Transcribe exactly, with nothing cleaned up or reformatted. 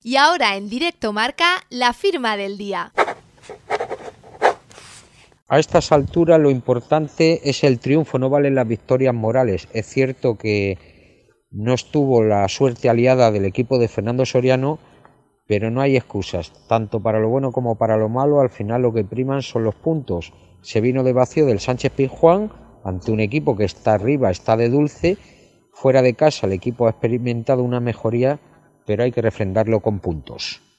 Y ahora en Directo Marca, la firma del día. A estas alturas lo importante es el triunfo, no valen las victorias morales. Es cierto que no estuvo la suerte aliada del equipo de Fernando Soriano, pero no hay excusas, tanto para lo bueno como para lo malo. Al final lo que priman son los puntos. Se vino de vacío del Sánchez Pizjuán ante un equipo que está arriba, está de dulce. Fuera de casa el equipo ha experimentado una mejoría, pero hay que refrendarlo con puntos.